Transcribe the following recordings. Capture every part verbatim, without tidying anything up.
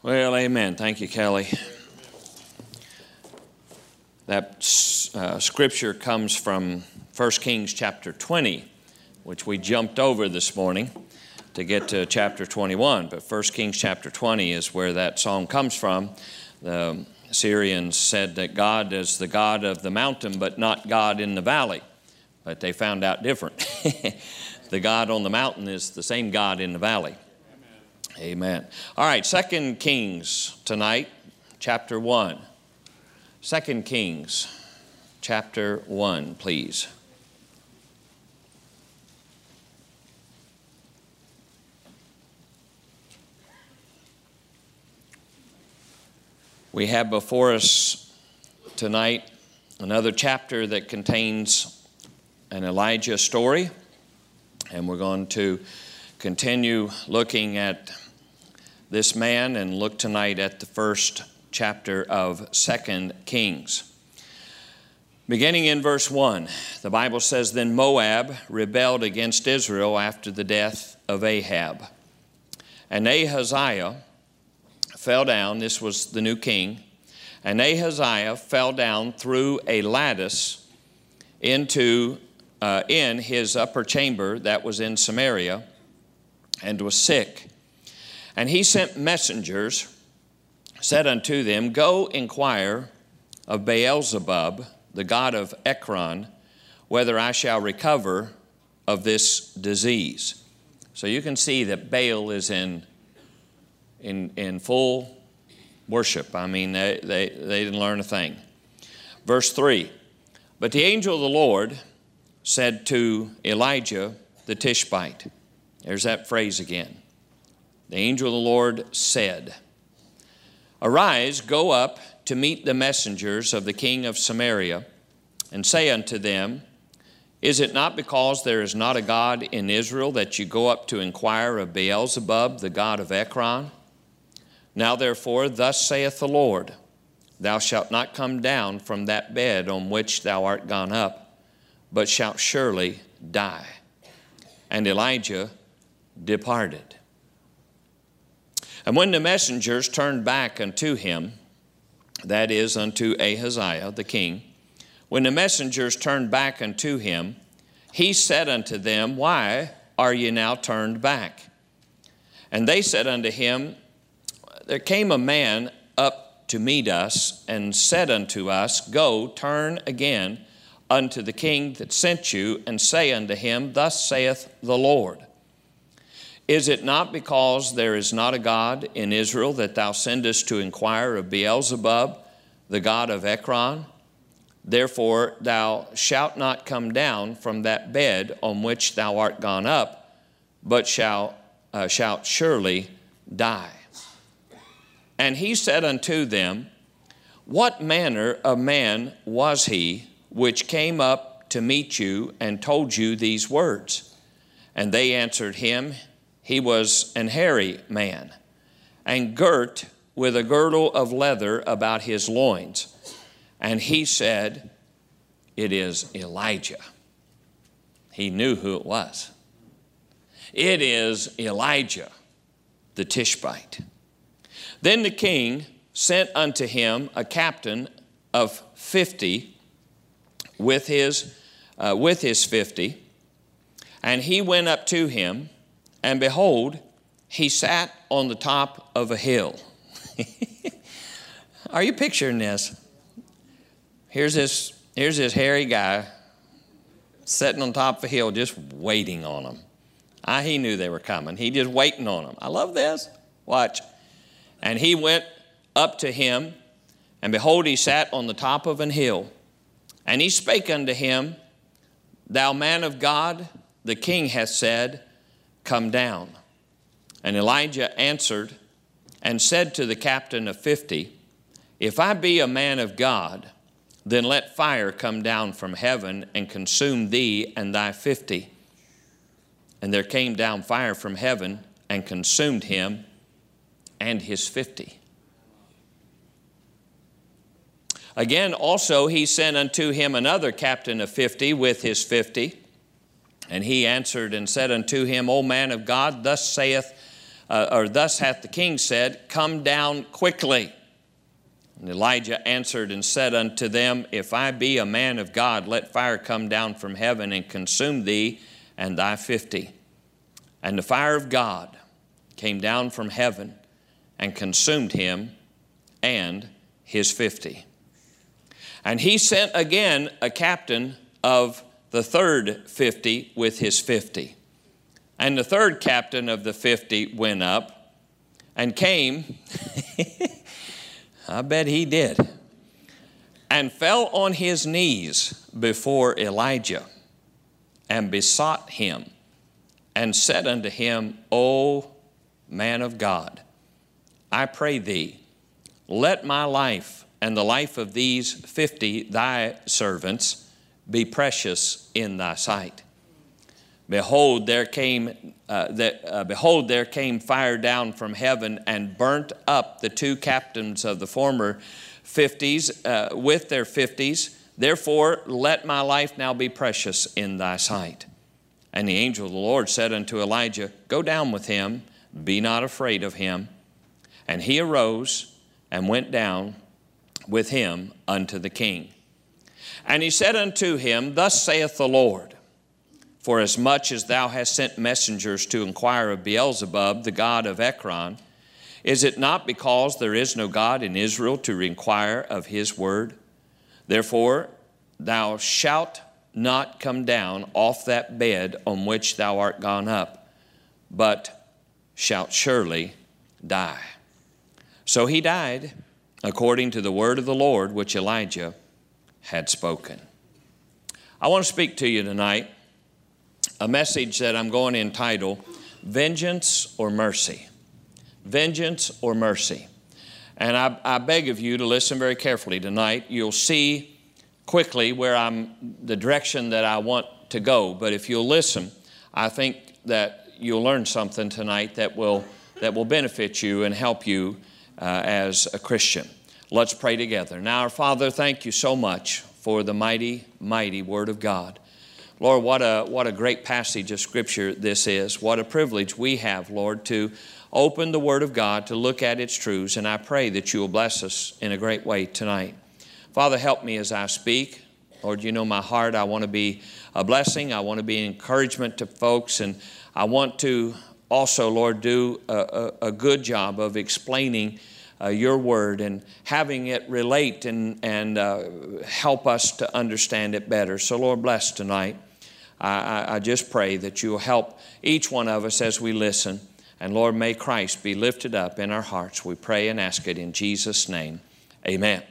Well, amen. Thank you, Kelly. That uh, scripture comes from First Kings chapter twenty, which we jumped over this morning to get to chapter twenty-one. But First Kings chapter twenty is where that song comes from. The Syrians said that God is the God of the mountain, but not God in the valley. But they found out different. The God on the mountain is the same God in the valley. Amen. All right, Second Kings tonight, chapter one. Second Kings, chapter one, please. We have before us tonight another chapter that contains an Elijah story, and we're going to continue looking at this man and look tonight at the first chapter of Second Kings. Beginning in verse one, the Bible says, Then Moab rebelled against Israel after the death of Ahab. And Ahaziah fell down, this was the new king, and Ahaziah fell down through a lattice into uh, in his upper chamber that was in Samaria, and was sick. And he sent messengers, said unto them, Go inquire of Beelzebub, the god of Ekron, whether I shall recover of this disease. So you can see that Baal is in in, in full worship. I mean, they, they, they didn't learn a thing. Verse three, But the angel of the Lord said to Elijah the Tishbite, there's that phrase again. The angel of the Lord said, Arise, go up to meet the messengers of the king of Samaria, and say unto them, Is it not because there is not a God in Israel that you go up to inquire of Beelzebub, the god of Ekron? Now therefore, thus saith the Lord, Thou shalt not come down from that bed on which thou art gone up, but shalt surely die. And Elijah departed. And when the messengers turned back unto him, that is, unto Ahaziah the king, when the messengers turned back unto him, he said unto them, Why are ye now turned back? And they said unto him, There came a man up to meet us, and said unto us, Go, turn again unto the king that sent you, and say unto him, Thus saith the Lord, Is it not because there is not a God in Israel that thou sendest to inquire of Beelzebub, the god of Ekron? Therefore thou shalt not come down from that bed on which thou art gone up, but shalt, uh, shalt surely die. And he said unto them, What manner of man was he which came up to meet you and told you these words? And they answered him, He was an hairy man, and girt with a girdle of leather about his loins. And he said, It is Elijah. He knew who it was. It is Elijah, the Tishbite. Then the king sent unto him a captain of fifty with his, uh, with his fifty, and he went up to him, and behold, he sat on the top of a hill. Are you picturing this? Here's this, here's this hairy guy sitting on top of a hill just waiting on them. Ah, he knew they were coming. He just waiting on them. I love this. Watch. And he went up to him, and behold, he sat on the top of an hill. And he spake unto him, Thou man of God, the king hath said, Come down. And Elijah answered and said to the captain of fifty, If I be a man of God, then let fire come down from heaven and consume thee and thy fifty. And there came down fire from heaven and consumed him and his fifty. Again also he sent unto him another captain of fifty with his fifty. And he answered and said unto him, O man of God, thus saith uh, or thus hath the king said, come down quickly. And Elijah answered and said unto them, if I be a man of God, let fire come down from heaven and consume thee and thy fifty. And the fire of God came down from heaven and consumed him and his fifty. And he sent again a captain of the third fifty with his fifty. And the third captain of the fifty went up and came, I bet he did, and fell on his knees before Elijah and besought him and said unto him, O man of God, I pray thee, let my life and the life of these fifty thy servants be precious in thy sight. Behold, there came, uh, the, uh, behold, there came fire down from heaven and burnt up the two captains of the former fifties uh, with their fifties. Therefore, let my life now be precious in thy sight. And the angel of the Lord said unto Elijah, go down with him, be not afraid of him. And he arose and went down with him unto the king. And he said unto him, thus saith the Lord, for as much as thou hast sent messengers to inquire of Beelzebub, the god of Ekron, is it not because there is no God in Israel to inquire of his word? Therefore thou shalt not come down off that bed on which thou art gone up, but shalt surely die. So he died according to the word of the Lord which Elijah had spoken. I want to speak to you tonight a message that I'm going to entitle, Vengeance or Mercy. Vengeance or Mercy. And I, I beg of you to listen very carefully tonight. You'll see quickly where I'm, the direction that I want to go. But if you'll listen, I think that you'll learn something tonight that will, that will benefit you and help you uh, as a Christian. Let's pray together. Now, our Father, thank you so much for the mighty, mighty Word of God. Lord, what a, what a great passage of Scripture this is. What a privilege we have, Lord, to open the Word of God, to look at its truths, and I pray that you will bless us in a great way tonight. Father, help me as I speak. Lord, you know my heart. I want to be a blessing. I want to be an encouragement to folks, and I want to also, Lord, do a, a, a good job of explaining uh, your Word and having it relate and, and uh, help us to understand it better. So, Lord, bless tonight. I, I just pray that you will help each one of us as we listen. And Lord, may Christ be lifted up in our hearts. We pray and ask it in Jesus' name. Amen.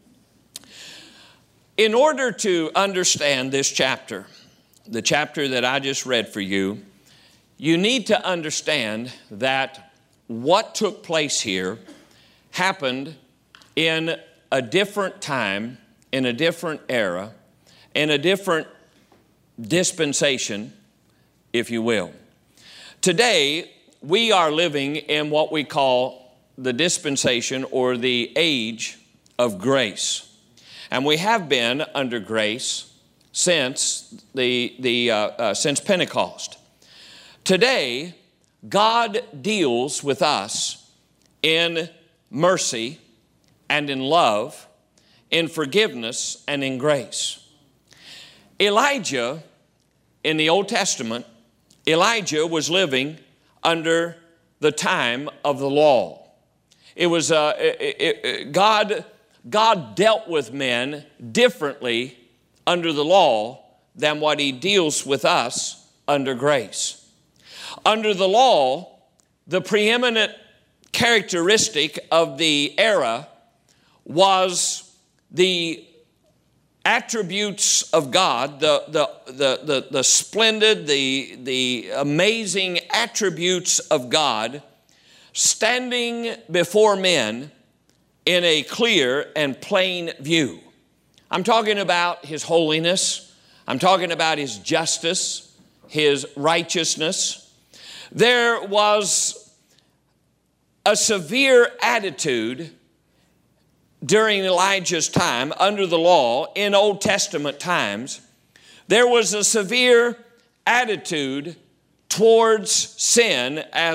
In order to understand this chapter, the chapter that I just read for you, you need to understand that what took place here happened in a different time, in a different era, in a different dispensation, if you will. Today, we are living in what we call the dispensation or the age of grace. And we have been under grace since, the, the, uh, uh, since Pentecost. Today, God deals with us in mercy and in love, in forgiveness and in grace. Elijah, in the Old Testament, Elijah was living under the time of the law. It was uh, it, it, God, God dealt with men differently under the law than what he deals with us under grace. Under the law, the preeminent characteristic of the era was the attributes of God, the, the, the, the, the splendid, the, the amazing attributes of God standing before men in a clear and plain view. I'm talking about His holiness. I'm talking about His justice, His righteousness. There was a severe attitude during Elijah's time, under the law, in Old Testament times. There was a severe attitude towards sin as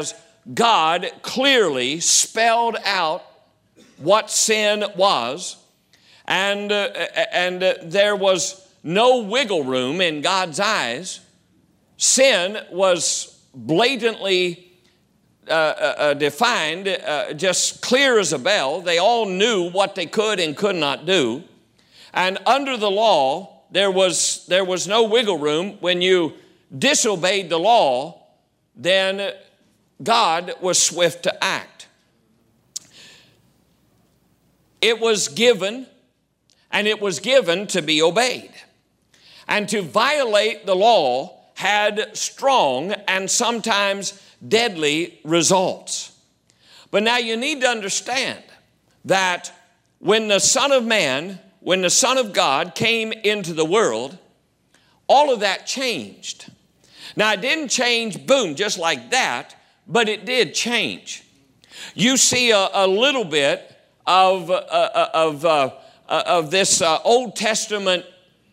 God clearly spelled out what sin was, and, uh, and uh, there was no wiggle room in God's eyes. Sin was blatantly uh, uh, defined, uh, just clear as a bell. They all knew what they could and could not do. And under the law, there was, there was no wiggle room. When you disobeyed the law, then God was swift to act. It was given, and it was given to be obeyed. And to violate the law had strong and sometimes deadly results. But now you need to understand that when the Son of Man, when the Son of God came into the world, all of that changed. Now it didn't change, boom, just like that, but it did change. You see a, a little bit of, uh, of, uh, of this uh, Old Testament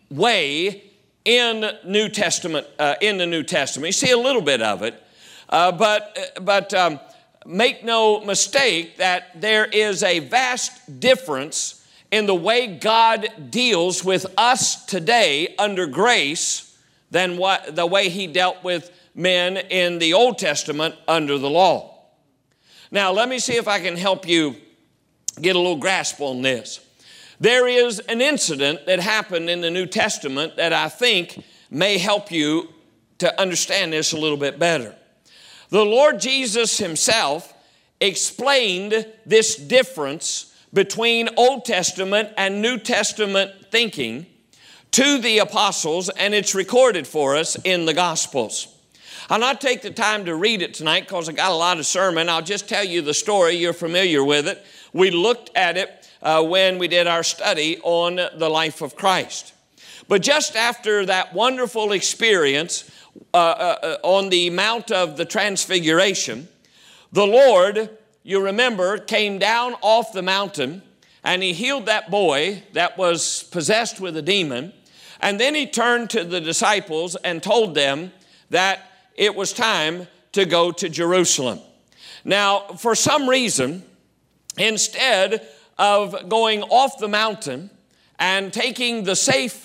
way in New Testament, uh, in the New Testament. You see a little bit of it, uh, but, but um, make no mistake that there is a vast difference in the way God deals with us today under grace than what, the way He dealt with men in the Old Testament under the law. Now, let me see if I can help you get a little grasp on this. There is an incident that happened in the New Testament that I think may help you to understand this a little bit better. The Lord Jesus Himself explained this difference between Old Testament and New Testament thinking to the apostles, and it's recorded for us in the Gospels. I'll not take the time to read it tonight because I got a lot of sermon. I'll just tell you the story. You're familiar with it. We looked at it Uh, when we did our study on the life of Christ. But just after that wonderful experience uh, uh, on the Mount of the Transfiguration, the Lord, you remember, came down off the mountain and He healed that boy that was possessed with a demon. And then He turned to the disciples and told them that it was time to go to Jerusalem. Now, for some reason, instead of going off the mountain and taking the safe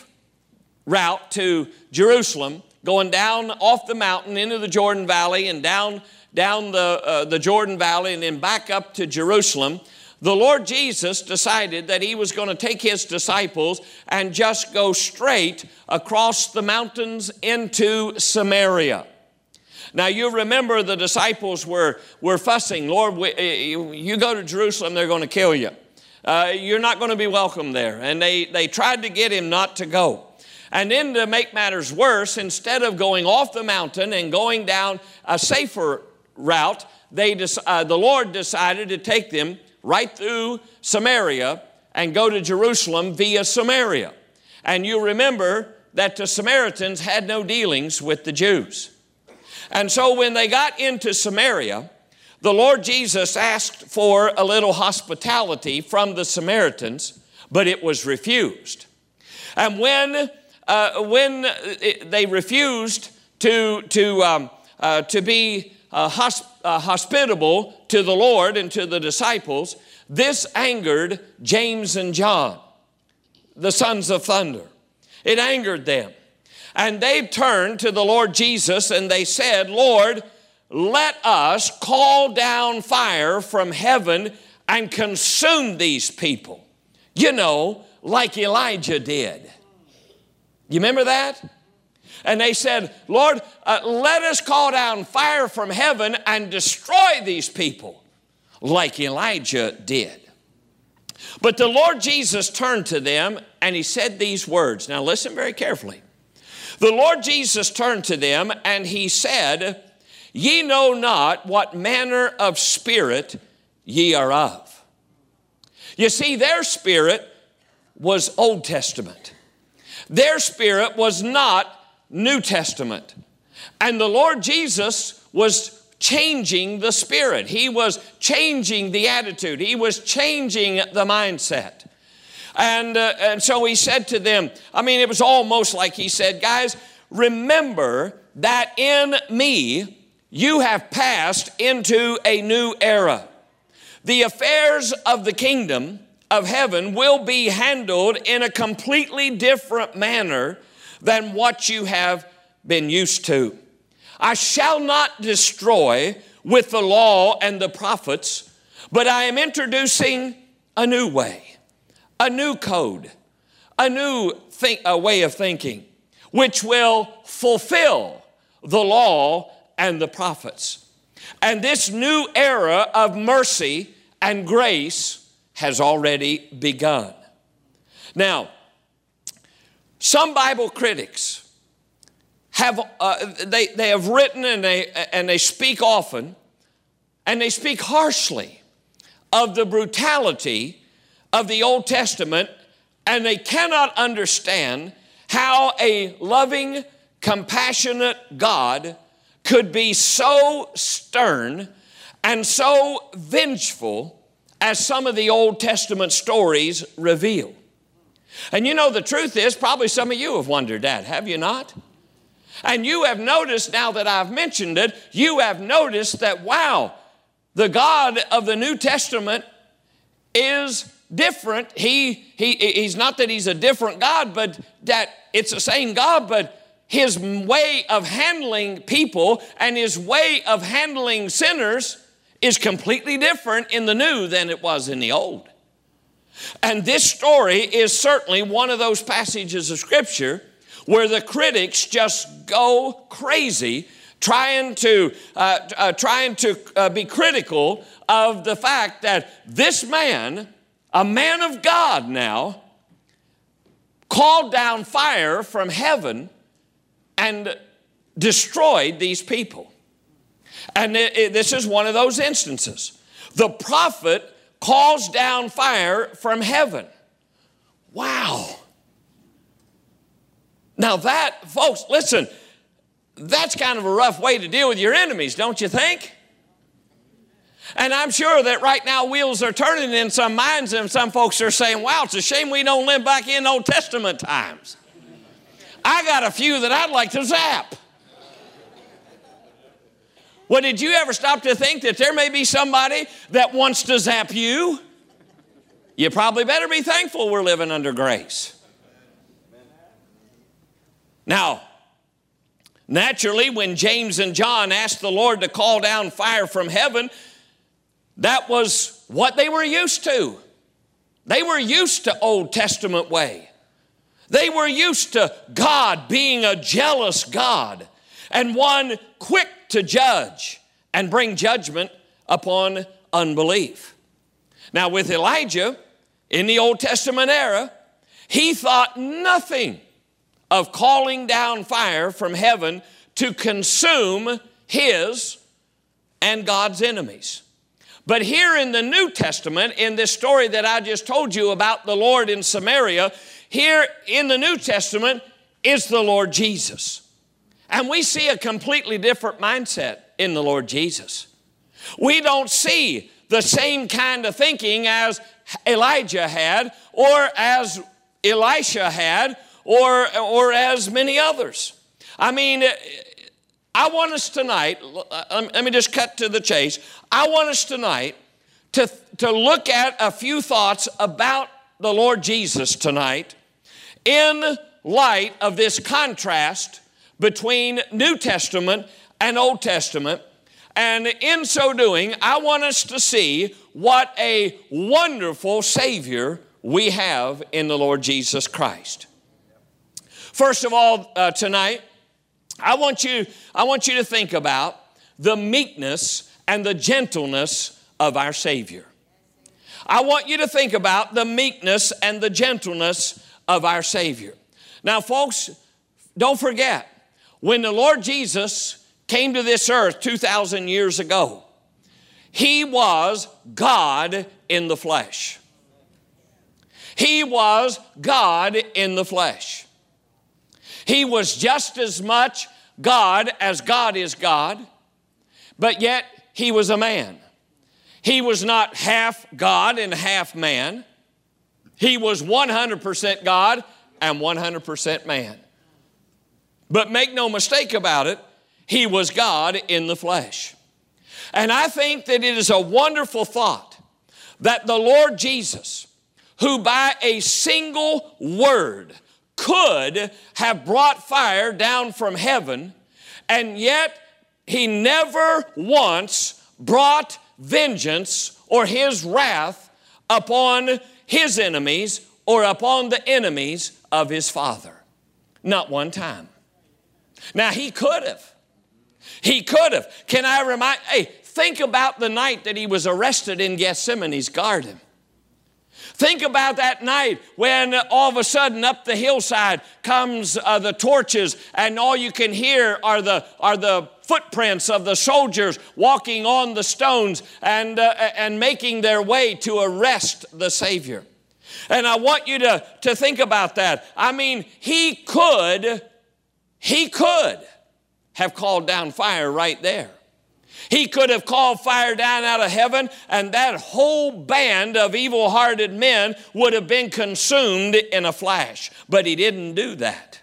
route to Jerusalem, going down off the mountain into the Jordan Valley and down, down the, uh, the Jordan Valley and then back up to Jerusalem, the Lord Jesus decided that He was going to take His disciples and just go straight across the mountains into Samaria. Now, you remember the disciples were, were fussing, Lord, we, you go to Jerusalem, they're going to kill you. Uh, you're not going to be welcome there. And they, they tried to get Him not to go. And then to make matters worse, instead of going off the mountain and going down a safer route, they uh, the Lord decided to take them right through Samaria and go to Jerusalem via Samaria. And you remember that the Samaritans had no dealings with the Jews. And so when they got into Samaria, the Lord Jesus asked for a little hospitality from the Samaritans, but it was refused. And when, uh, when it, they refused to, to, um, uh, to be uh, hosp- uh, hospitable to the Lord and to the disciples, this angered James and John, the sons of thunder. It angered them. And they turned to the Lord Jesus and they said, Lord, let us call down fire from heaven and consume these people. You know, like Elijah did. You remember that? And they said, Lord, uh, let us call down fire from heaven and destroy these people like Elijah did. But the Lord Jesus turned to them and He said these words. Now listen very carefully. The Lord Jesus turned to them and He said, ye know not what manner of spirit ye are of. You see, their spirit was Old Testament. Their spirit was not New Testament. And the Lord Jesus was changing the spirit. He was changing the attitude. He was changing the mindset. And, uh, and so He said to them, I mean, it was almost like He said, guys, remember that in me you have passed into a new era. The affairs of the kingdom of heaven will be handled in a completely different manner than what you have been used to. I shall not destroy with the law and the prophets, but I am introducing a new way, a new code, a new think, a way of thinking, which will fulfill the law and the prophets. And this new era of mercy and grace has already begun. Now, some Bible critics have uh, they they have written and they and they speak often, and they speak harshly of the brutality of the Old Testament, and they cannot understand how a loving, compassionate God could be so stern and so vengeful as some of the Old Testament stories reveal. And you know, the truth is, probably some of you have wondered that, have you not? And you have noticed, now that I've mentioned it, you have noticed that, wow, the God of the New Testament is different. He, he, he's not that he's a different God, but that it's the same God, but his way of handling people and his way of handling sinners is completely different in the new than it was in the old. And this story is certainly one of those passages of Scripture where the critics just go crazy trying to, uh, uh, trying to uh, be critical of the fact that this man, a man of God now, called down fire from heaven and destroyed these people. And it, it, this is one of those instances. The prophet calls down fire from heaven. Wow. Now that, folks, listen, that's kind of a rough way to deal with your enemies, don't you think? And I'm sure that right now wheels are turning in some minds, and some folks are saying, wow, it's a shame we don't live back in Old Testament times. I got a few that I'd like to zap. Well, did you ever stop to think that there may be somebody that wants to zap you? You probably better be thankful we're living under grace. Now, naturally, when James and John asked the Lord to call down fire from heaven, that was what they were used to. They were used to Old Testament way. They were used to God being a jealous God and one quick to judge and bring judgment upon unbelief. Now with Elijah in the Old Testament era, he thought nothing of calling down fire from heaven to consume his and God's enemies. But here in the New Testament, in this story that I just told you about the Lord in Samaria, here in the New Testament is the Lord Jesus. And we see a completely different mindset in the Lord Jesus. We don't see the same kind of thinking as Elijah had, or as Elisha had, or, or as many others. I mean, I want us tonight, let me just cut to the chase. I want us tonight to, to look at a few thoughts about the Lord Jesus tonight in light of this contrast between New Testament and Old Testament. And in so doing, I want us to see what a wonderful Savior we have in the Lord Jesus Christ. First of all, uh, tonight, I want you, I want you to think about the meekness and the gentleness of our Savior. I want you to think about the meekness and the gentleness of our Savior. Now, folks, don't forget, when the Lord Jesus came to this earth two thousand years ago, He was God in the flesh. He was God in the flesh. He was just as much God as God is God, but yet He was a man. He was not half God and half man. He was one hundred percent God and one hundred percent man. But make no mistake about it, He was God in the flesh. And I think that it is a wonderful thought that the Lord Jesus, who by a single word could have brought fire down from heaven, and yet He never once brought vengeance or His wrath upon His enemies or upon the enemies of His Father. Not one time. Now, He could have. He could have. Can I remind, hey, think about the night that He was arrested in Gethsemane's garden. Think about that night when all of a sudden up the hillside comes uh, the torches, and all you can hear are the, are the footprints of the soldiers walking on the stones and, uh, and making their way to arrest the Savior. And I want you to, to think about that. I mean, He could, He could have called down fire right there. He could have called fire down out of heaven, and that whole band of evil-hearted men would have been consumed in a flash. But He didn't do that.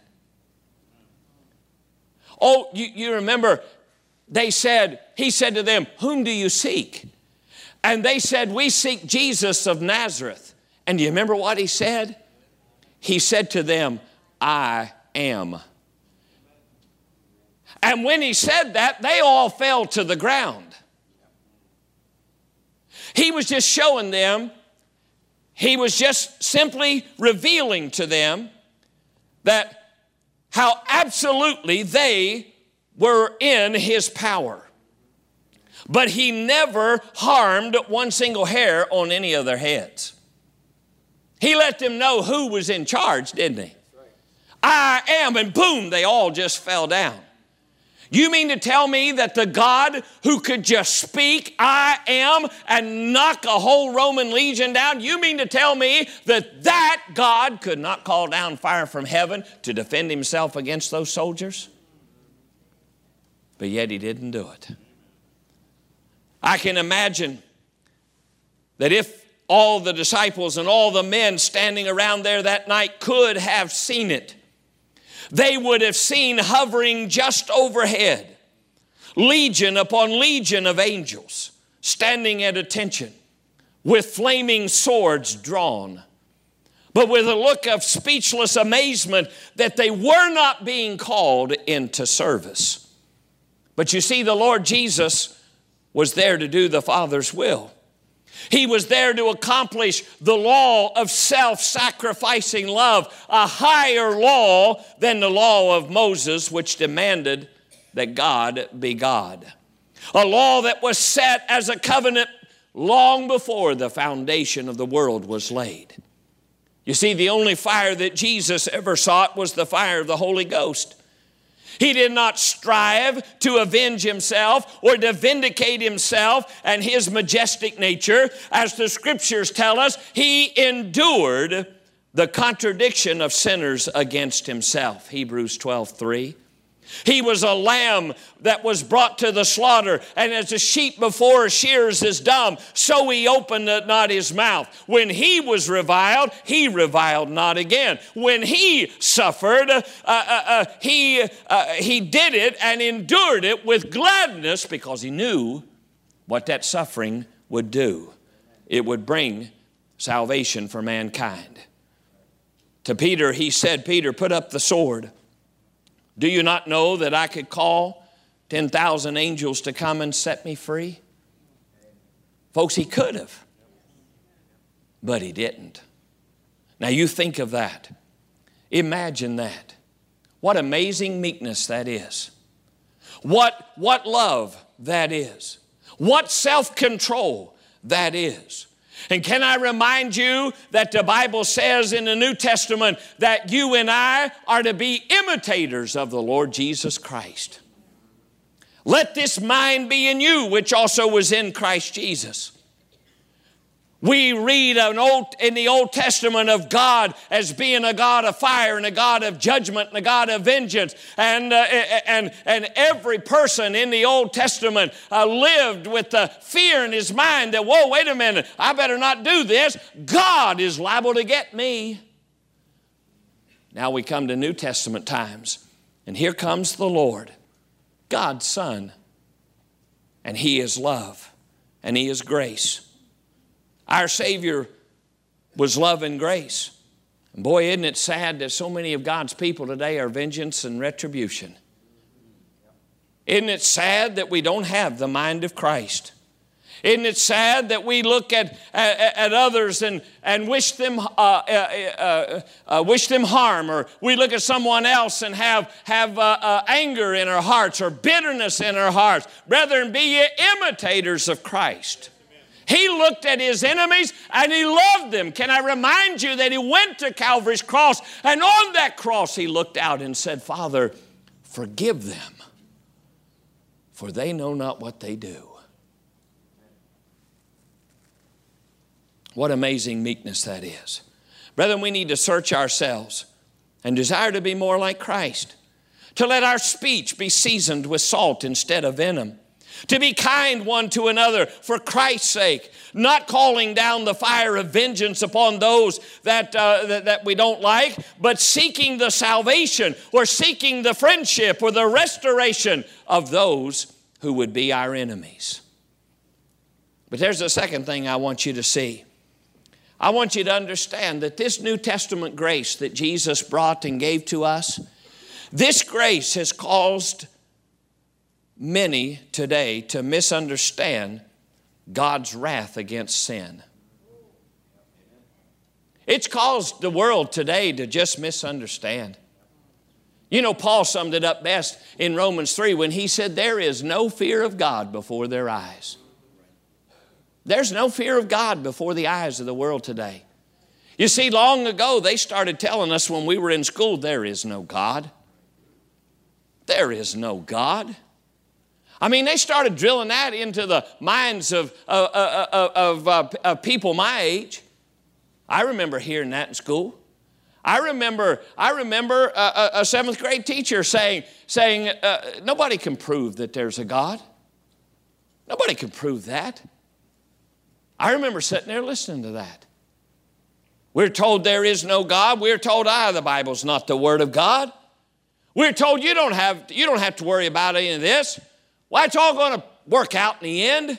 Oh, you, you remember, they said, He said to them, "Whom do you seek?" And they said, "We seek Jesus of Nazareth." And do you remember what He said? He said to them, "I am." And when He said that, they all fell to the ground. He was just showing them, He was just simply revealing to them that how absolutely they were in His power. But He never harmed one single hair on any of their heads. He let them know who was in charge, didn't He? I am, and boom, they all just fell down. You mean to tell me that the God who could just speak, "I am," and knock a whole Roman legion down, you mean to tell me that that God could not call down fire from heaven to defend Himself against those soldiers? But yet He didn't do it. I can imagine that if all the disciples and all the men standing around there that night could have seen it, they would have seen hovering just overhead legion upon legion of angels standing at attention with flaming swords drawn, but with a look of speechless amazement that they were not being called into service. But you see, the Lord Jesus was there to do the Father's will. He was there to accomplish the law of self-sacrificing love, a higher law than the law of Moses, which demanded that God be God. A law that was set as a covenant long before the foundation of the world was laid. You see, the only fire that Jesus ever sought was the fire of the Holy Ghost. He did not strive to avenge Himself or to vindicate Himself and His majestic nature. As the Scriptures tell us, He endured the contradiction of sinners against Himself. Hebrews twelve three. He was a lamb that was brought to the slaughter, and as a sheep before shears is dumb, so He opened not His mouth. When He was reviled, He reviled not again. When He suffered, uh, uh, uh, he, uh, he did it and endured it with gladness, because He knew what that suffering would do. It would bring salvation for mankind. To Peter, He said, "Peter, put up the sword. Do you not know that I could call ten thousand angels to come and set me free?" Folks, He could have, but He didn't. Now you think of that. Imagine that. What amazing meekness that is. What, what love that is. What self-control that is. And can I remind you that the Bible says in the New Testament that you and I are to be imitators of the Lord Jesus Christ. Let this mind be in you, which also was in Christ Jesus. We read an old, in the Old Testament of God as being a God of fire and a God of judgment and a God of vengeance. And, uh, and, and every person in the Old Testament uh, lived with the fear in his mind that, whoa, wait a minute, I better not do this. God is liable to get me. Now we come to New Testament times, and here comes the Lord. God's Son. And He is love. And He is grace. Our Savior was love and grace. And boy, isn't it sad that so many of God's people today are vengeance and retribution. Isn't it sad that we don't have the mind of Christ? Isn't it sad that we look at, at, at others and, and wish them uh, uh, uh, uh, wish them harm, or we look at someone else and have, have uh, uh, anger in our hearts or bitterness in our hearts? Brethren, be ye imitators of Christ. He looked at His enemies and He loved them. Can I remind you that He went to Calvary's cross, and on that cross He looked out and said, Father, forgive them, for they know not what they do. What amazing meekness that is. Brethren, we need to search ourselves and desire to be more like Christ. To let our speech be seasoned with salt instead of venom. To be kind one to another for Christ's sake. Not calling down the fire of vengeance upon those that, uh, that, that we don't like, but seeking the salvation or seeking the friendship or the restoration of those who would be our enemies. But there's a second thing I want you to see. I want you to understand that this New Testament grace that Jesus brought and gave to us, this grace has caused many today to misunderstand God's wrath against sin. It's caused the world today to just misunderstand. You know, Paul summed it up best in Romans three when he said, there is no fear of God before their eyes. There's no fear of God before the eyes of the world today. You see, long ago, they started telling us when we were in school, there is no God. There is no God. I mean, they started drilling that into the minds of, uh, uh, uh, of, uh, of people my age. I remember hearing that in school. I remember, I remember a, a seventh grade teacher saying, saying uh, nobody can prove that there's a God. Nobody can prove that. I remember sitting there listening to that. We're told there is no God. We're told, ah, the Bible's not the Word of God. We're told you don't have, you don't have to worry about any of this. Why, it's all going to work out in the end.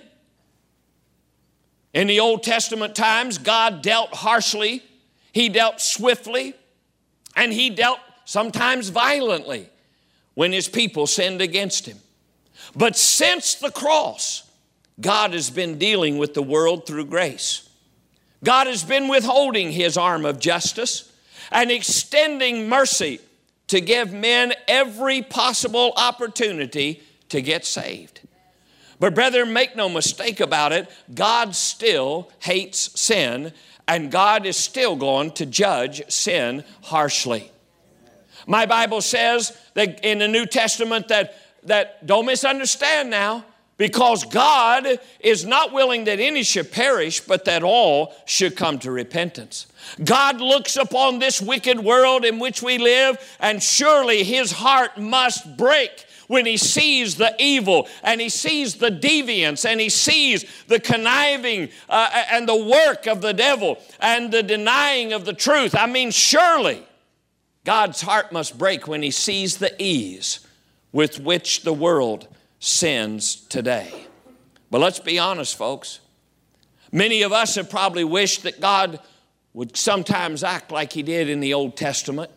In the Old Testament times, God dealt harshly. He dealt swiftly. And He dealt sometimes violently when His people sinned against Him. But since the cross, God has been dealing with the world through grace. God has been withholding His arm of justice and extending mercy to give men every possible opportunity to get saved. But brethren, make no mistake about it, God still hates sin, and God is still going to judge sin harshly. My Bible says that in the New Testament that, that don't misunderstand now, because God is not willing that any should perish, but that all should come to repentance. God looks upon this wicked world in which we live, and surely His heart must break when He sees the evil, and He sees the deviance, and He sees the conniving uh, and the work of the devil, and the denying of the truth. I mean, surely God's heart must break when He sees the ease with which the world sins today. But let's be honest, folks. Many of us have probably wished that God would sometimes act like He did in the Old Testament.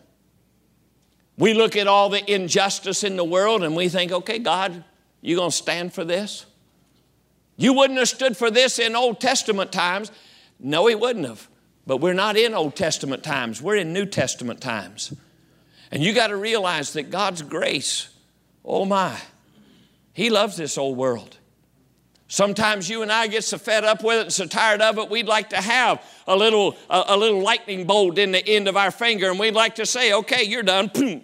We look at all the injustice in the world and we think, okay, God, you going to stand for this? You wouldn't have stood for this in Old Testament times. No, He wouldn't have. But we're not in Old Testament times. We're in New Testament times. And you got to realize that God's grace, oh my, He loves this old world. Sometimes you and I get so fed up with it and so tired of it, we'd like to have a little, a, a little lightning bolt in the end of our finger, and we'd like to say, okay, you're done. Boom.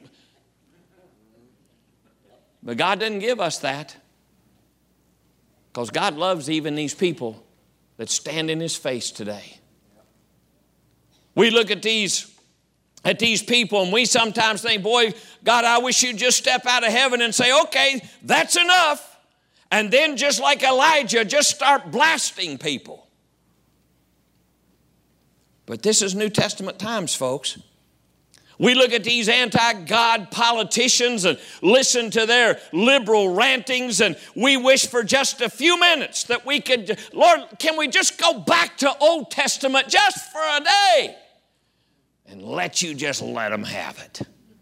But God didn't give us that, because God loves even these people that stand in His face today. We look at these at these people, and we sometimes think, boy, God, I wish you'd just step out of heaven and say, okay, that's enough. And then just like Elijah, just start blasting people. But this is New Testament times, folks. We look at these anti-God politicians and listen to their liberal rantings, and we wish for just a few minutes that we could, Lord, can we just go back to Old Testament just for a day and let you just let them have it.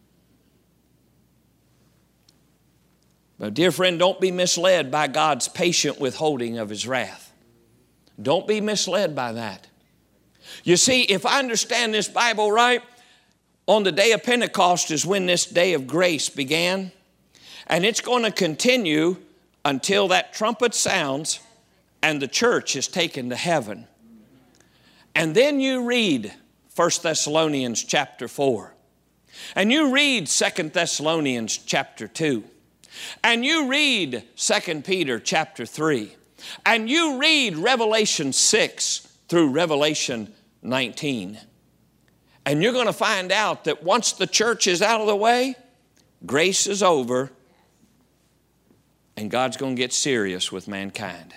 But dear friend, don't be misled by God's patient withholding of His wrath. Don't be misled by that. You see, if I understand this Bible right, on the day of Pentecost is when this day of grace began, and it's going to continue until that trumpet sounds and the church is taken to heaven. And then you read First Thessalonians chapter four, and you read Second Thessalonians chapter two, and you read Second Peter chapter three, and you read Revelation six through Revelation nineteen. And you're going to find out that once the church is out of the way, grace is over, and God's going to get serious with mankind.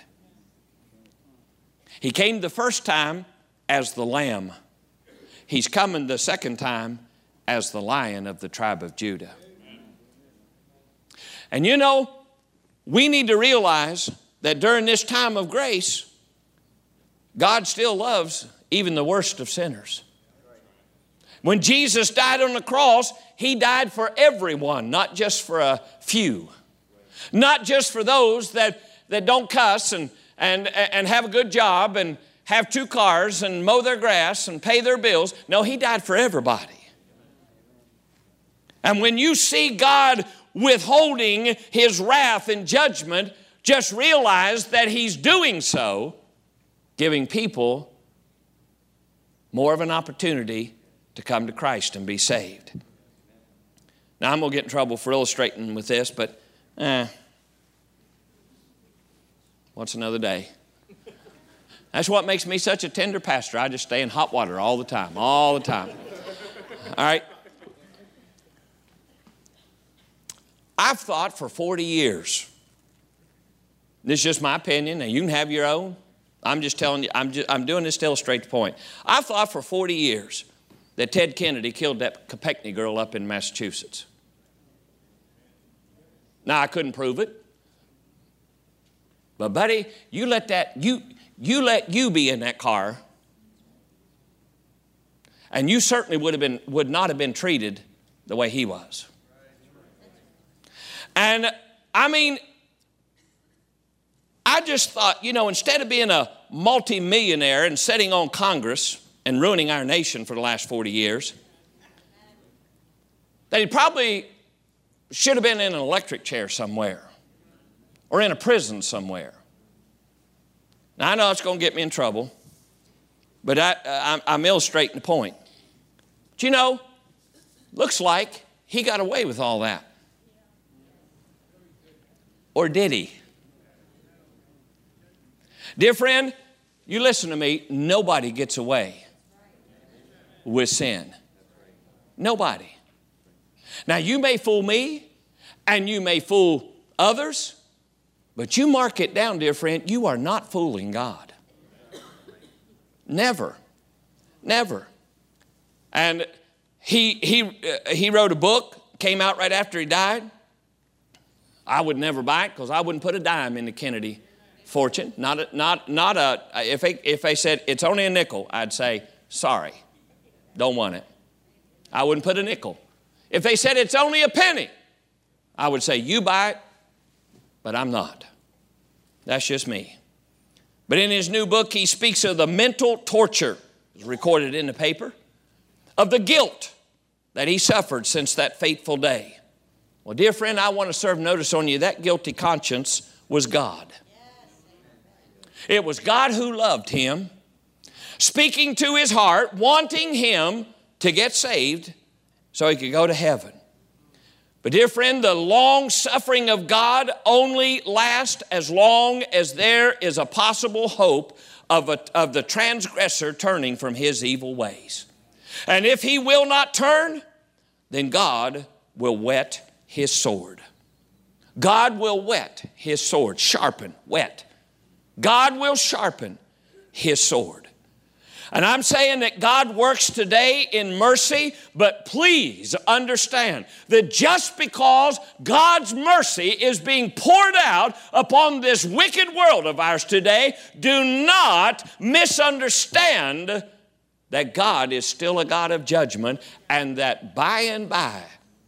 He came the first time as the Lamb. He's coming the second time as the Lion of the tribe of Judah. And you know, we need to realize that during this time of grace, God still loves even the worst of sinners. When Jesus died on the cross, He died for everyone, not just for a few. Not just for those that, that don't cuss and, and, and have a good job and have two cars and mow their grass and pay their bills. No, He died for everybody. And when you see God withholding His wrath and judgment, just realize that He's doing so, giving people more of an opportunity to come to Christ and be saved. Now, I'm going to get in trouble for illustrating with this, but eh, what's another day? That's what makes me such a tender pastor. I just stay in hot water all the time, all the time. All right? I've thought for forty years, this is just my opinion, and you can have your own. I'm just telling you, I'm, just, I'm doing this to illustrate the point. I've thought for forty years that Ted Kennedy killed that Kopechne girl up in Massachusetts. Now, I couldn't prove it. But buddy, you let that, you, you let you be in that car, and you certainly would have been, would not have been treated the way he was. And I mean, I just thought, you know, instead of being a multimillionaire and sitting on Congress and ruining our nation for the last forty years, that he probably should have been in an electric chair somewhere or in a prison somewhere. Now, I know it's going to get me in trouble, but I, I'm, I'm illustrating the point. But you know, looks like he got away with all that. Or did he? Dear friend, you listen to me, nobody gets away with sin. Nobody. Now, you may fool me and you may fool others, but you mark it down, dear friend, you are not fooling God. Never. Never. And he, he, uh, he wrote a book, came out right after he died. I would never buy it because I wouldn't put a dime in the Kennedy fortune. Not a, not, not a, if they, if they said it's only a nickel, I'd say, sorry, don't want it. I wouldn't put a nickel. If they said it's only a penny, I would say, you buy it, but I'm not. That's just me. But in his new book, he speaks of the mental torture, it's recorded in the paper, of the guilt that he suffered since that fateful day. Well, dear friend, I want to serve notice on you. That guilty conscience was God. It was God who loved him, speaking to his heart, wanting him to get saved so he could go to heaven. But dear friend, the long suffering of God only lasts as long as there is a possible hope of, a, of the transgressor turning from his evil ways. And if he will not turn, then God will whet his sword. God will whet his sword, sharpen, whet. God will sharpen his sword. And I'm saying that God works today in mercy, but please understand that just because God's mercy is being poured out upon this wicked world of ours today, do not misunderstand that God is still a God of judgment, and that by and by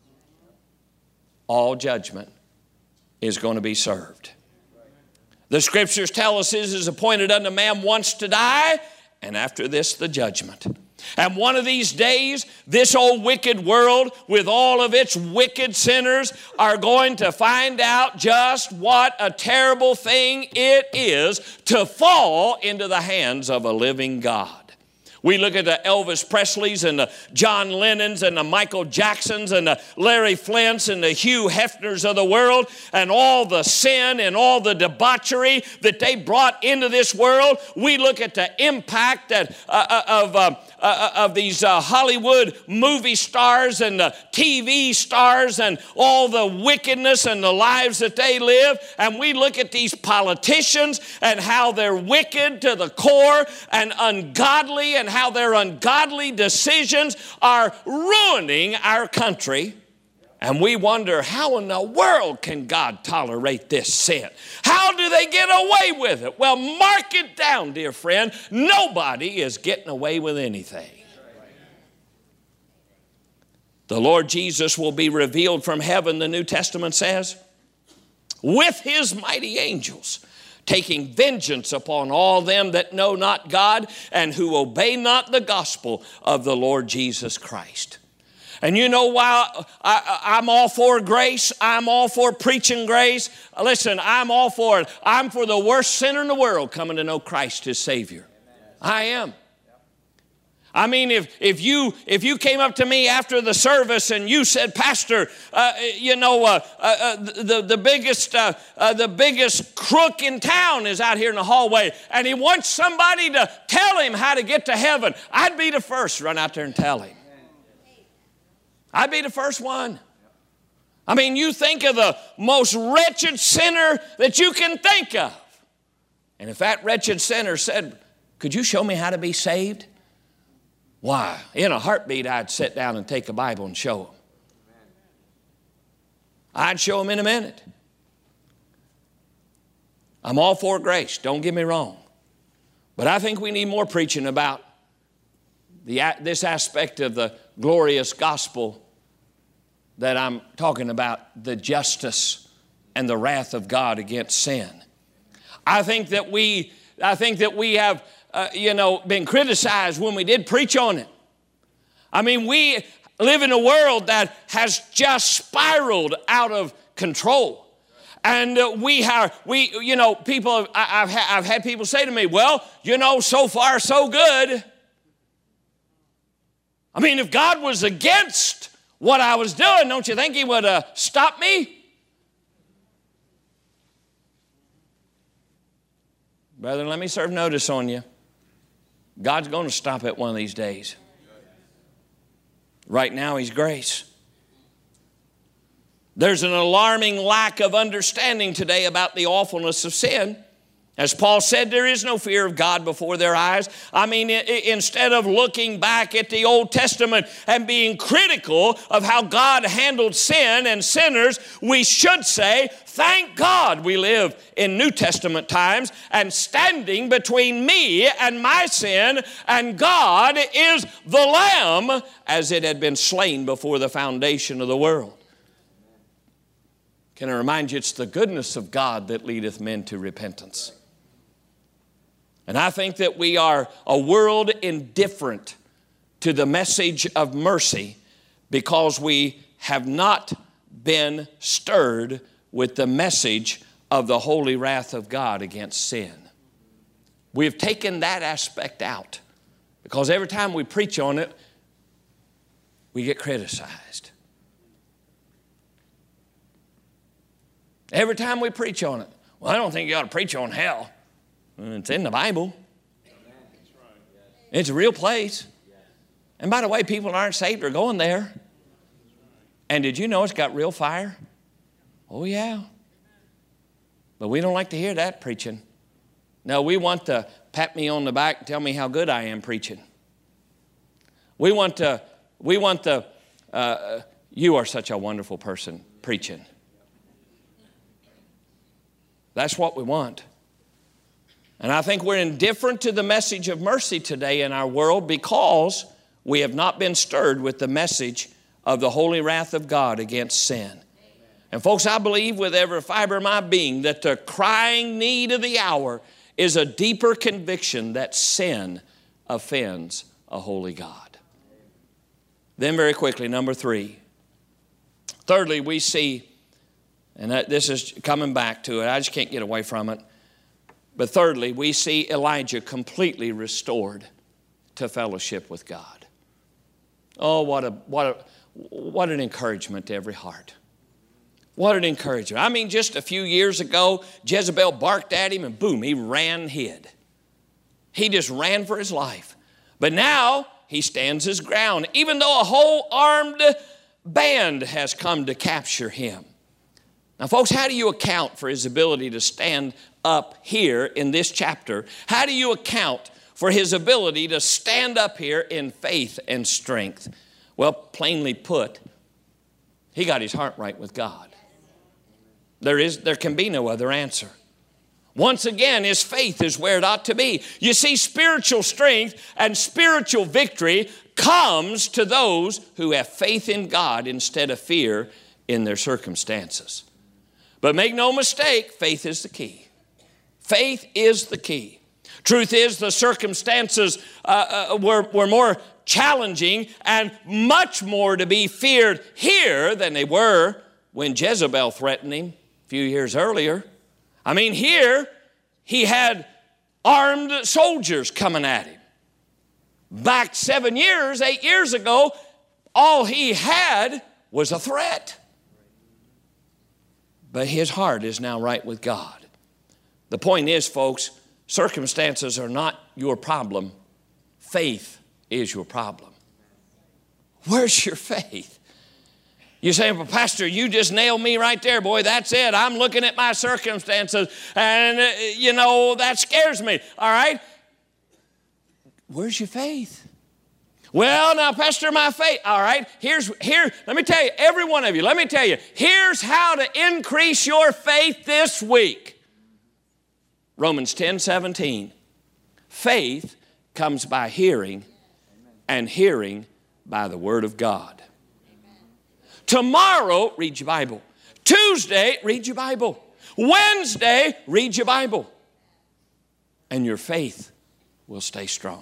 all judgment is going to be served. The Scriptures tell us it is appointed unto man once to die, and after this the judgment. And one of these days, this old wicked world with all of its wicked sinners are going to find out just what a terrible thing it is to fall into the hands of a living God. We look at the Elvis Presleys and the John Lennons and the Michael Jacksons and the Larry Flints and the Hugh Hefners of the world, and all the sin and all the debauchery that they brought into this world. We look at the impact that, uh, of, uh, uh, of these uh, Hollywood movie stars and the T V stars and all the wickedness and the lives that they live. And we look at these politicians and how they're wicked to the core and ungodly, and how their ungodly decisions are ruining our country. And we wonder, how in the world can God tolerate this sin? How do they get away with it? Well, mark it down, dear friend. Nobody is getting away with anything. The Lord Jesus will be revealed from heaven, the New Testament says, with his mighty angels, taking vengeance upon all them that know not God and who obey not the gospel of the Lord Jesus Christ. And you know why I, I'm all for grace? I'm all for preaching grace. Listen, I'm all for it. I'm for the worst sinner in the world coming to know Christ as Savior. I am. I mean, if, if, you, if you came up to me after the service and you said, Pastor, uh, you know, uh, uh, the, the, biggest, uh, uh, the biggest crook in town is out here in the hallway, and he wants somebody to tell him how to get to heaven, I'd be the first to run out there and tell him. I'd be the first one. I mean, you think of the most wretched sinner that you can think of. And if that wretched sinner said, could you show me how to be saved? Why, in a heartbeat, I'd sit down and take a Bible and show them. I'd show them in a minute. I'm all for grace, don't get me wrong. But I think we need more preaching about the, this aspect of the glorious gospel that I'm talking about, the justice and the wrath of God against sin. I think that we, I think that we have Uh, you know, been criticized when we did preach on it. I mean, we live in a world that has just spiraled out of control. And uh, we have, we, you know, people, have, I, I've, ha- I've had people say to me, well, you know, so far so good. I mean, if God was against what I was doing, don't you think he would have stopped me? Brethren, let me serve notice on you. God's going to stop it one of these days. Right now, he's grace. There's an alarming lack of understanding today about the awfulness of sin. As Paul said, there is no fear of God before their eyes. I mean, instead of looking back at the Old Testament and being critical of how God handled sin and sinners, we should say, thank God we live in New Testament times, and standing between me and my sin and God is the Lamb, as it had been slain before the foundation of the world. Can I remind you, it's the goodness of God that leadeth men to repentance. And I think that we are a world indifferent to the message of mercy because we have not been stirred with the message of the holy wrath of God against sin. We have taken that aspect out because every time we preach on it, we get criticized. Every time we preach on it, well, I don't think you ought to preach on hell. It's in the Bible. It's a real place. And by the way, people that aren't saved are going there. And did you know it's got real fire? Oh, yeah. But we don't like to hear that preaching. No, we want to pat me on the back and tell me how good I am preaching. We want to, we want the, uh, you are such a wonderful person preaching. That's what we want. And I think we're indifferent to the message of mercy today in our world because we have not been stirred with the message of the holy wrath of God against sin. And folks, I believe with every fiber of my being that the crying need of the hour is a deeper conviction that sin offends a holy God. Then very quickly, number three. Thirdly, we see, and that, this is coming back to it, I just can't get away from it. But thirdly, we see Elijah completely restored to fellowship with God. Oh, what a, what a, what an encouragement to every heart. What an encouragement. I mean, just a few years ago, Jezebel barked at him and boom, he ran and hid. He just ran for his life. But now he stands his ground, even though a whole armed band has come to capture him. Now, folks, how do you account for his ability to stand up here in this chapter? How do you account for his ability to stand up here in faith and strength? Well, plainly put, he got his heart right with God. There is, there can be no other answer. Once again, his faith is where it ought to be. You see, spiritual strength and spiritual victory comes to those who have faith in God instead of fear in their circumstances. But make no mistake, faith is the key. Faith is the key. Truth is, the circumstances uh, uh, were, were more challenging and much more to be feared here than they were when Jezebel threatened him a few years earlier. I mean, here he had armed soldiers coming at him. Back seven years, eight years ago, all he had was a threat. But his heart is now right with God. The point is, folks, circumstances are not your problem. Faith is your problem. Where's your faith? You say, well, Pastor, you just nailed me right there, boy. That's it. I'm looking at my circumstances, and, uh, you know, that scares me. All right? Where's your faith? Well, now, Pastor, my faith. All right, here's, here, let me tell you, every one of you, let me tell you, here's how to increase your faith this week. Romans ten seventeen. Faith comes by hearing, and hearing by the Word of God. Tomorrow, read your Bible. Tuesday, read your Bible. Wednesday, read your Bible. And your faith will stay strong.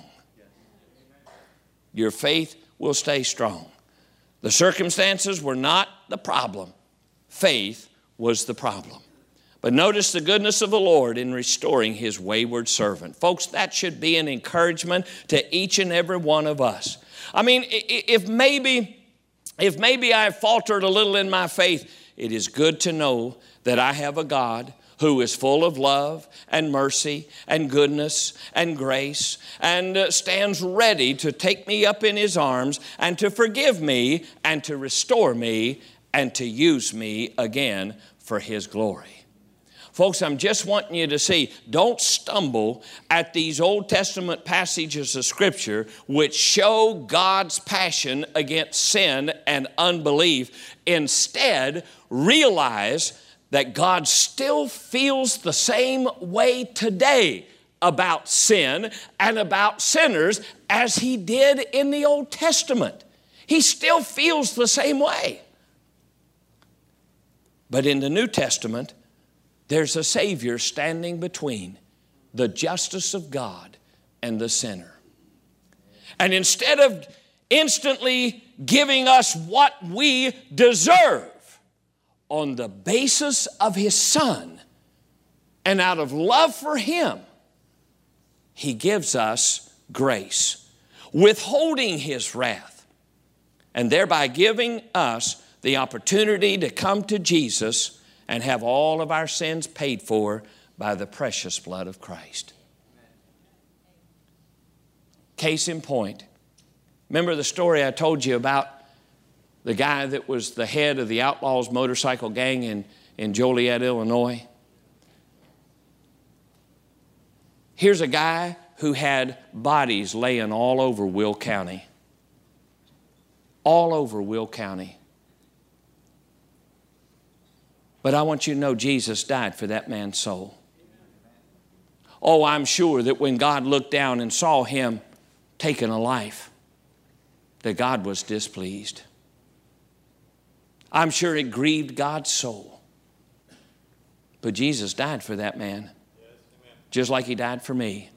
Your faith will stay strong. The circumstances were not the problem. Faith was the problem. But notice the goodness of the Lord in restoring His wayward servant. Folks, that should be an encouragement to each and every one of us. I mean, if maybe... If maybe I have faltered a little in my faith, it is good to know that I have a God who is full of love and mercy and goodness and grace and uh, stands ready to take me up in His arms and to forgive me and to restore me and to use me again for His glory. Folks, I'm just wanting you to see, don't stumble at these Old Testament passages of Scripture which show God's passion against sin and unbelief. Instead, realize that God still feels the same way today about sin and about sinners as He did in the Old Testament. He still feels the same way. But in the New Testament, there's a Savior standing between the justice of God and the sinner. And instead of instantly giving us what we deserve on the basis of His Son and out of love for Him, He gives us grace, withholding His wrath, and thereby giving us the opportunity to come to Jesus and have all of our sins paid for by the precious blood of Christ. Case in point, remember the story I told you about the guy that was the head of the Outlaws motorcycle gang in, in Joliet, Illinois? Here's a guy who had bodies laying all over Will County. All over Will County. But I want you to know Jesus died for that man's soul. Oh, I'm sure that when God looked down and saw him taking a life, that God was displeased. I'm sure it grieved God's soul. But Jesus died for that man, just like he died for me.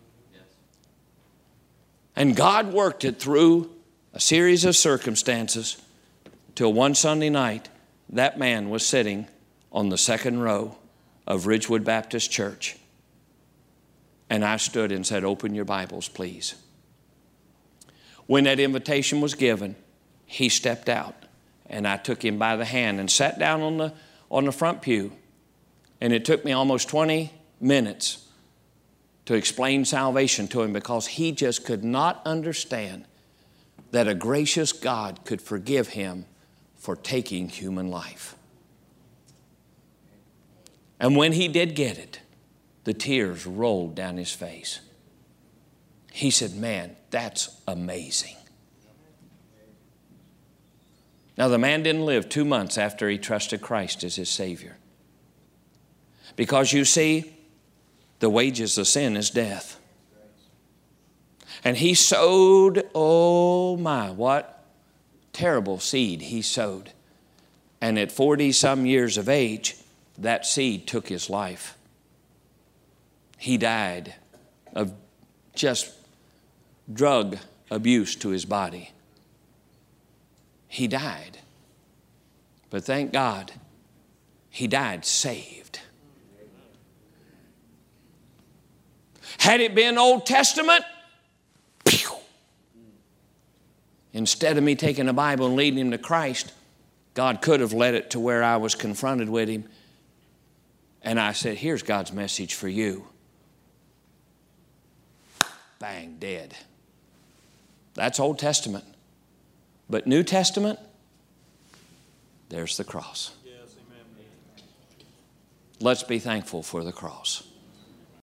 And God worked it through a series of circumstances till one Sunday night, that man was sitting on the second row of Ridgewood Baptist Church. And I stood and said, open your Bibles, please. When that invitation was given, he stepped out, and I took him by the hand and sat down on the, on the front pew. And it took me almost twenty minutes to explain salvation to him, because he just could not understand that a gracious God could forgive him for taking human life. And when he did get it, the tears rolled down his face. He said, man, that's amazing. Now, the man didn't live two months after he trusted Christ as his Savior. Because you see, the wages of sin is death. And he sowed, oh my, what terrible seed he sowed. And at forty some years of age, that seed took his life. He died of just drug abuse to his body. He died. But thank God, he died saved. Had it been Old Testament, pew, instead of me taking the Bible and leading him to Christ, God could have led it to where I was confronted with him. And I said, here's God's message for you. Bang, dead. That's Old Testament. But New Testament, there's the cross. Yes, amen. Let's be thankful for the cross.